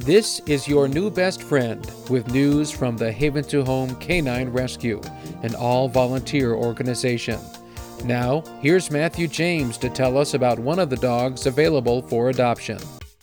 This is your new best friend with news from the Haven to Home Canine Rescue, an all-volunteer organization. Now, here's Matthew James to tell us about one of the dogs available for adoption.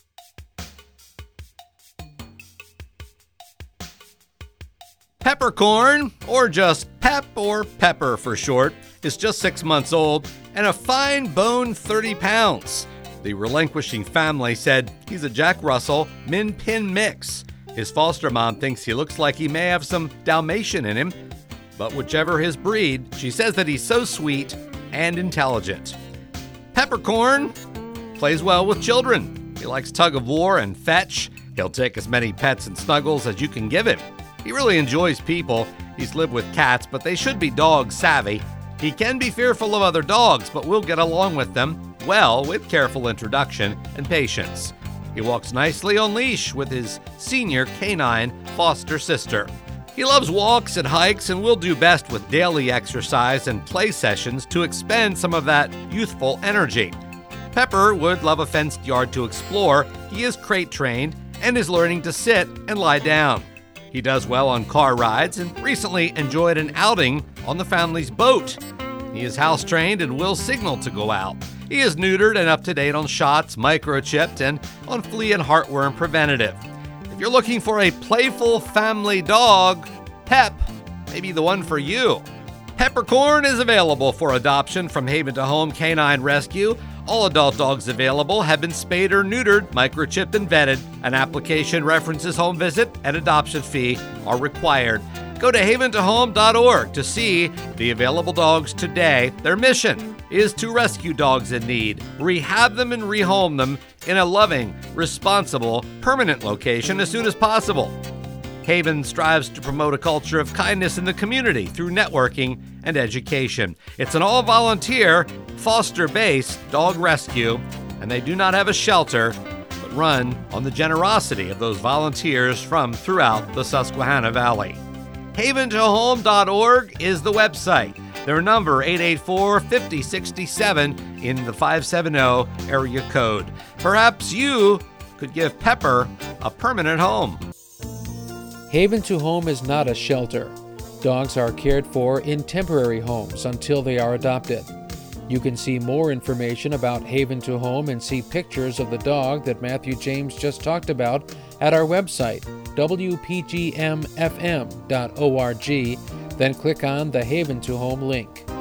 Peppercorn, or just Pep or Pepper for short, is just 6 months old and a fine bone 30 pounds. The relinquishing family said he's a Jack Russell Min Pin mix. His foster mom thinks he looks like he may have some Dalmatian in him, but whichever his breed, she says that he's so sweet and intelligent. Peppercorn plays well with children. He likes tug of war and fetch. He'll take as many pets and snuggles as you can give him. He really enjoys people. He's lived with cats, but they should be dog savvy. He can be fearful of other dogs, but will get along with them well with careful introduction and patience. He walks nicely on leash with his senior canine foster sister. He loves walks and hikes and will do best with daily exercise and play sessions to expend some of that youthful energy. Pepper would love a fenced yard to explore. He is crate trained and is learning to sit and lie down. He does well on car rides and recently enjoyed an outing on the family's boat. He is house trained and will signal to go out. He is neutered and up to date on shots, microchipped, and on flea and heartworm preventative. If you're looking for a playful family dog, Pep may be the one for you. Peppercorn is available for adoption from Haven to Home Canine Rescue. All adult dogs available have been spayed or neutered, microchipped, and vetted. An application, references, home visit, and adoption fee are required. Go to haventohome.org to see the available dogs today. Their mission is to rescue dogs in need, rehab them and rehome them in a loving, responsible, permanent location as soon as possible. Haven strives to promote a culture of kindness in the community through networking and education. It's an all-volunteer, foster-based dog rescue, and they do not have a shelter, but run on the generosity of those volunteers from throughout the Susquehanna Valley. haventohome.org is the website. Their number, 884-5067 in the 570 area code. Perhaps you could give Pepper a permanent home. Haven to Home is not a shelter. Dogs are cared for in temporary homes until they are adopted. You can see more information about Haven to Home and see pictures of the dog that Matthew James just talked about at our website, wpgmfm.org, then click on the Haven to Home link.